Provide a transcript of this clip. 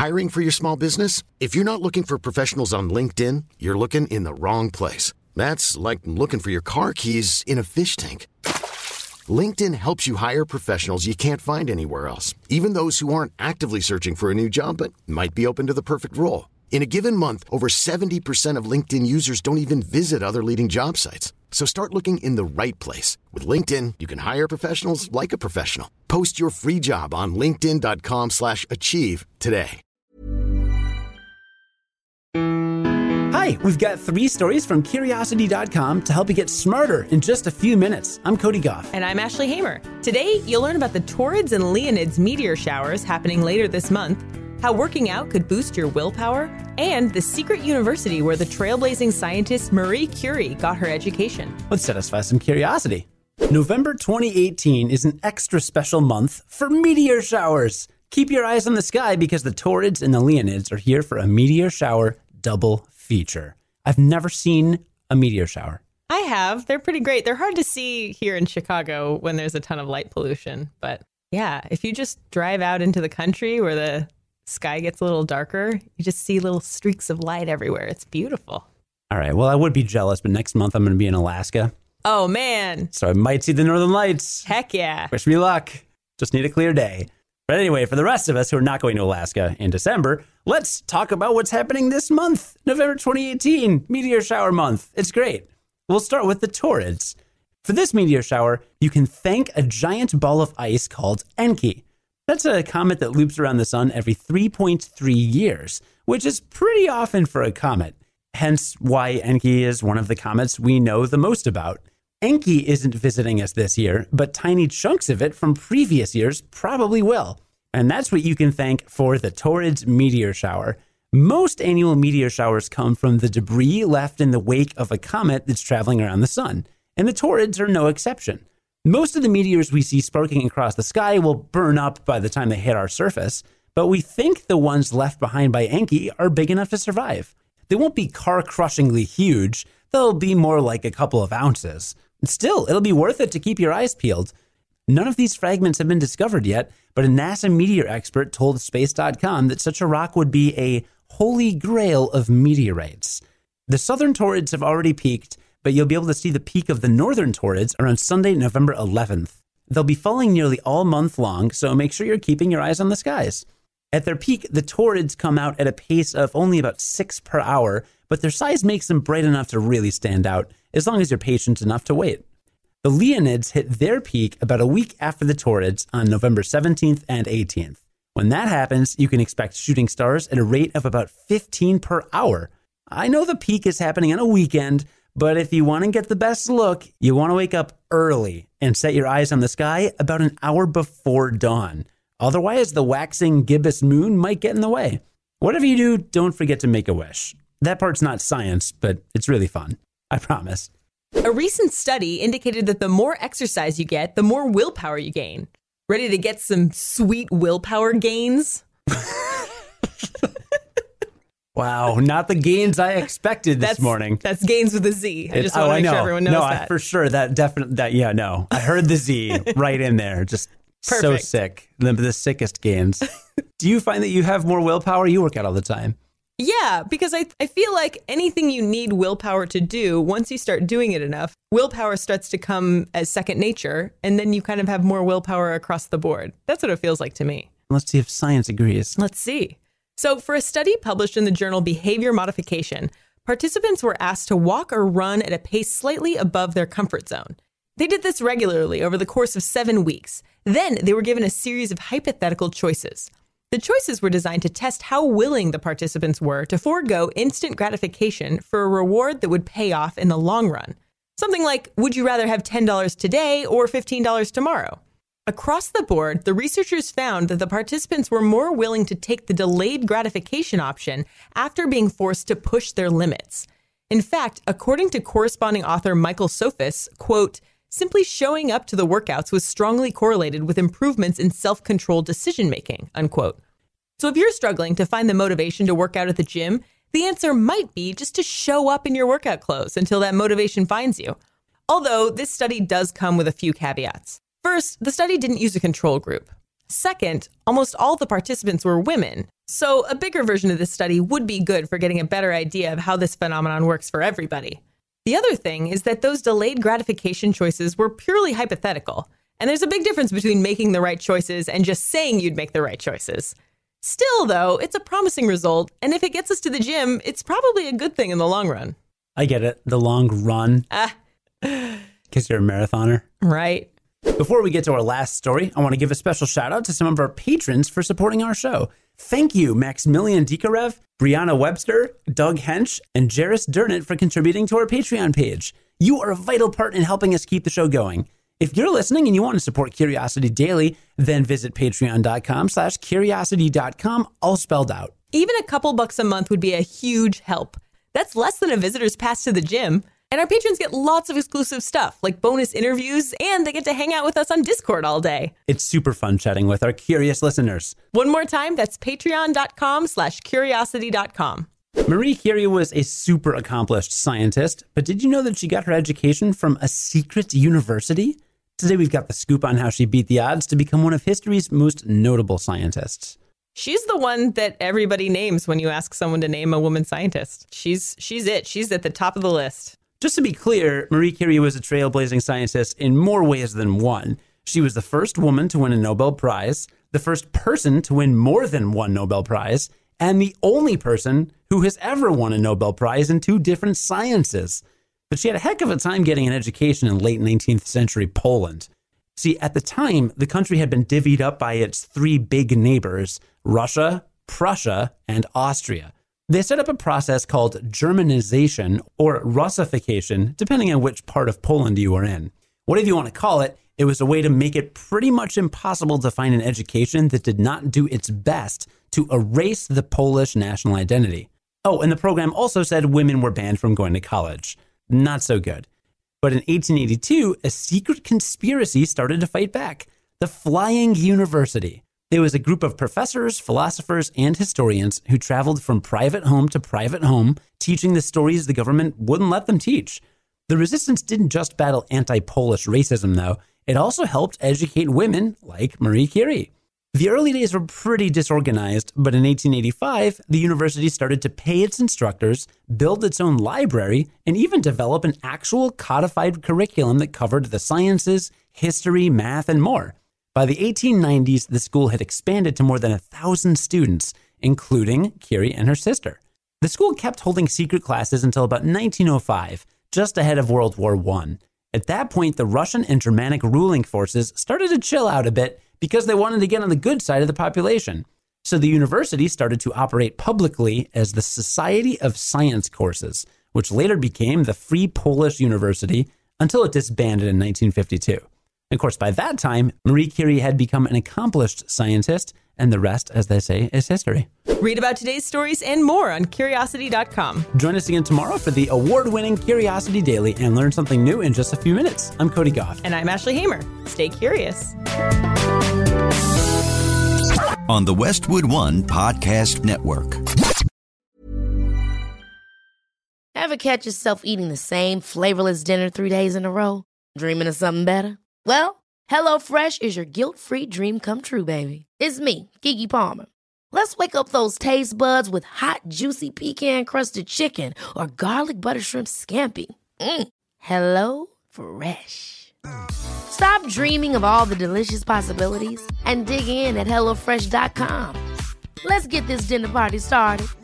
Hiring for your small business? If you're not looking for professionals on LinkedIn, you're looking in the wrong place. That's like looking for your car keys in a fish tank. LinkedIn helps you hire professionals you can't find anywhere else, even those who aren't actively searching for a new job but might be open to the perfect role. In a given month, over 70% of LinkedIn users don't even visit other leading job sites. So start looking in the right place. With LinkedIn, you can hire professionals like a professional. Post your free job on linkedin.com/achieve today. Hi, we've got 3 stories from Curiosity.com to help you get smarter in just a few minutes. I'm Cody Goff. And I'm Ashley Hamer. Today, you'll learn about the Taurids and Leonids meteor showers happening later this month, how working out could boost your willpower, and the secret university where the trailblazing scientist Marie Curie got her education. Let's satisfy some curiosity. November 2018 is an extra special month for meteor showers. Keep your eyes on the sky because the Taurids and the Leonids are here for a meteor shower double feature. I've never seen a meteor shower. I have. They're pretty great. They're hard to see here in Chicago when there's a ton of light pollution. But yeah, if you just drive out into the country where the sky gets a little darker, you just see little streaks of light everywhere. It's beautiful. All right. Well, I would be jealous, but next month I'm going to be in Alaska. Oh, man. So I might see the Northern Lights. Heck yeah. Wish me luck. Just need a clear day. But anyway, for the rest of us who are not going to Alaska in December, let's talk about what's happening this month, November 2018, meteor shower month. It's great. We'll start with the Taurids. For this meteor shower, you can thank a giant ball of ice called Encke. That's a comet that loops around the sun every 3.3 years, which is pretty often for a comet. Hence why Encke is one of the comets we know the most about. Encke isn't visiting us this year, but tiny chunks of it from previous years probably will. And that's what you can thank for the Taurids meteor shower. Most annual meteor showers come from the debris left in the wake of a comet that's traveling around the sun, and the Taurids are no exception. Most of the meteors we see sparking across the sky will burn up by the time they hit our surface, but we think the ones left behind by Encke are big enough to survive. They won't be car-crushingly huge, they'll be more like a couple of ounces. Still, it'll be worth it to keep your eyes peeled. None of these fragments have been discovered yet, but a NASA meteor expert told Space.com that such a rock would be a holy grail of meteorites. The southern Taurids have already peaked, but you'll be able to see the peak of the northern Taurids around Sunday, November 11th. They'll be falling nearly all month long, so make sure you're keeping your eyes on the skies. At their peak, the Taurids come out at a pace of only about 6 per hour, but their size makes them bright enough to really stand out, as long as you're patient enough to wait. The Leonids hit their peak about a week after the Taurids on November 17th and 18th. When that happens, you can expect shooting stars at a rate of about 15 per hour. I know the peak is happening on a weekend, but if you want to get the best look, you want to wake up early and set your eyes on the sky about an hour before dawn. Otherwise, the waxing gibbous moon might get in the way. Whatever you do, don't forget to make a wish. That part's not science, but it's really fun. I promise. A recent study indicated that the more exercise you get, the more willpower you gain. Ready to get some sweet willpower gains? Wow, not the gains I expected this morning. That's gains with a Z. I just want to make sure everyone knows that. For sure. I heard the Z right in there. Just Perfect. So sick. The sickest gains. Do you find that you have more willpower? You work out all the time. Yeah, because I feel like anything you need willpower to do, once you start doing it enough, willpower starts to come as second nature, and then you kind of have more willpower across the board. That's what it feels like to me. Let's see if science agrees. Let's see. So for a study published in the journal Behavior Modification, participants were asked to walk or run at a pace slightly above their comfort zone. They did this regularly over the course of 7 weeks. Then they were given a series of hypothetical choices. The choices were designed to test how willing the participants were to forego instant gratification for a reward that would pay off in the long run. Something like, would you rather have $10 today or $15 tomorrow? Across the board, the researchers found that the participants were more willing to take the delayed gratification option after being forced to push their limits. In fact, according to corresponding author Michael Sophis, quote, simply showing up to the workouts was strongly correlated with improvements in self-controlled decision-making, unquote. So if you're struggling to find the motivation to work out at the gym, the answer might be just to show up in your workout clothes until that motivation finds you. Although this study does come with a few caveats. First, the study didn't use a control group. Second, almost all the participants were women, So a bigger version of this study would be good for getting a better idea of how this phenomenon works for everybody. The other thing is that those delayed gratification choices were purely hypothetical. And there's a big difference between making the right choices and just saying you'd make the right choices. Still, though, it's a promising result. And if it gets us to the gym, it's probably a good thing in the long run. I get it. The long run. Because you're a marathoner. Right. Before we get to our last story, I want to give a special shout out to some of our patrons for supporting our show. Thank you, Maximilian Dikarev, Brianna Webster, Doug Hench, and Jairus Durnett for contributing to our Patreon page. You are a vital part in helping us keep the show going. If you're listening and you want to support Curiosity Daily, then visit patreon.com/curiosity.com, all spelled out. Even a couple bucks a month would be a huge help. That's less than a visitor's pass to the gym. And our patrons get lots of exclusive stuff, like bonus interviews, and they get to hang out with us on Discord all day. It's super fun chatting with our curious listeners. One more time, that's patreon.com/curiosity.com. Marie Curie was a super accomplished scientist, but did you know that she got her education from a secret university? Today we've got the scoop on how she beat the odds to become one of history's most notable scientists. She's the one that everybody names when you ask someone to name a woman scientist. She's it. She's at the top of the list. Just to be clear, Marie Curie was a trailblazing scientist in more ways than one. She was the first woman to win a Nobel Prize, the first person to win more than one Nobel Prize, and the only person who has ever won a Nobel Prize in 2 different sciences. But she had a heck of a time getting an education in late 19th century Poland. See, at the time, the country had been divvied up by its 3 big neighbors, Russia, Prussia, and Austria. They set up a process called Germanization or Russification, depending on which part of Poland you were in. Whatever you want to call it, it was a way to make it pretty much impossible to find an education that did not do its best to erase the Polish national identity. Oh, and the program also said women were banned from going to college. Not so good. But in 1882, a secret conspiracy started to fight back. The Flying University. It was a group of professors, philosophers, and historians who traveled from private home to private home, teaching the stories the government wouldn't let them teach. The resistance didn't just battle anti-Polish racism, though. It also helped educate women like Marie Curie. The early days were pretty disorganized, but in 1885, the university started to pay its instructors, build its own library, and even develop an actual codified curriculum that covered the sciences, history, math, and more. By the 1890s, the school had expanded to more than 1,000 students, including Curie and her sister. The school kept holding secret classes until about 1905, just ahead of World War I. At that point, the Russian and Germanic ruling forces started to chill out a bit because they wanted to get on the good side of the population. So the university started to operate publicly as the Society of Science Courses, which later became the Free Polish University until it disbanded in 1952. And of course, by that time, Marie Curie had become an accomplished scientist, and the rest, as they say, is history. Read about today's stories and more on Curiosity.com. Join us again tomorrow for the award-winning Curiosity Daily and learn something new in just a few minutes. I'm Cody Goff. And I'm Ashley Hamer. Stay curious. On the Westwood One Podcast Network. Ever catch yourself eating the same flavorless dinner 3 days in a row? Dreaming of something better? Well, HelloFresh is your guilt-free dream come true, baby. It's me, Keke Palmer. Let's wake up those taste buds with hot, juicy pecan-crusted chicken or garlic butter shrimp scampi. Hello Fresh. Stop dreaming of all the delicious possibilities and dig in at HelloFresh.com. Let's get this dinner party started.